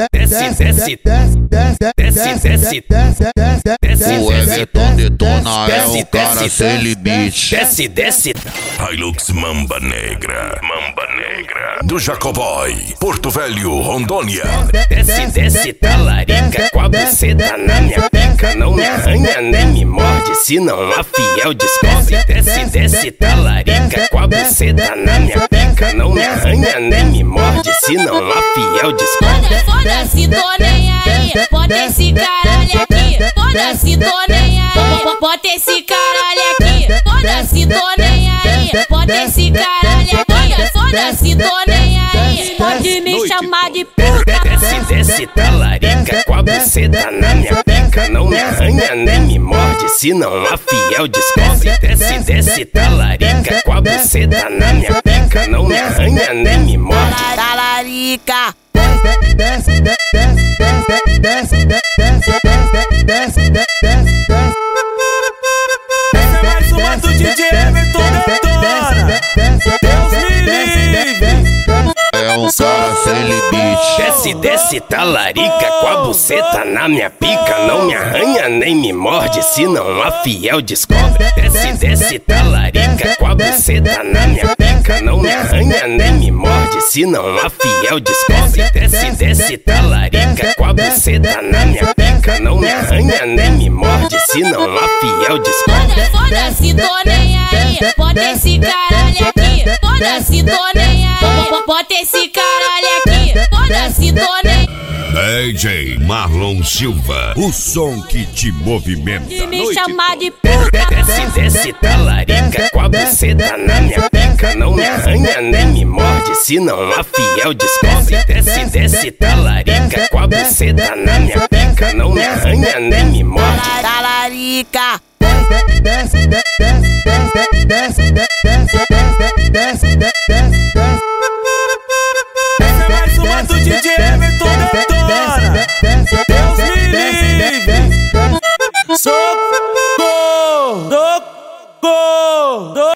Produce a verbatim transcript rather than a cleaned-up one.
desce, desce, desce, desce. O Everton detona, é o cara sem limite. Desce, desce. Hilux Mamba Negra, Mamba Negra, do Jacoboy, Porto Velho, Rondônia. Desce, desce, talarica, com a buceta na minha pica. Não me arranha nem me morde, se não a fiel descobre. Desce, desce, talarica, com a buceta na minha pica. Não me arranha nem me morde, se não a fiel descobre. Foda-se, tô nem aí, bota esse caralho aqui. Foda-se, tô nem aí, bota esse caralho aqui. Foda-se, tô nem aí, bota esse caralho aqui. Foda-se, tô nem aí, pode me chamar de puta. Desce, desce, talarica, com a buceta na minha pica. Não me arranha nem me morde, se não a fiel descobre. Desce, desce, talarica, com a buceta na minha pica. Não me arranha nem me morde. Talarica. Desce, desce, desce, desce, desce, desce, desce, desce. Essa é mais uma do D J Everton detona. Deus me livre. É um cara sem limite. Desce, desce, talarica, com a buceta na minha pica. Não me arranha nem me morde, se não a fiel descobre. Desce, desce, talarica, com a buceta na minha pica. Não me arranha nem me morde, se não a fiel descobre. Desce, desce, talarica, com a buceta na minha pica. Não me arranha nem me morde, se não a fiel descobre. Foda-se, tô nem aí, bota esse caralho aqui. Foda-se, tô nem aí, bota esse caralho aqui. Foda-se, tô nem D J Marlon Silva, o som que te movimenta. de me chamar de puta. Desce, desce, talarica, com a buceta na minha pica. Não me arranha nem me morde, se não a fiel descobre. Desce, desce, talarica, com a buceta na minha pica. Não me arranha nem me morde. Talarica. Desce, desce, desce, desce, desce, desce.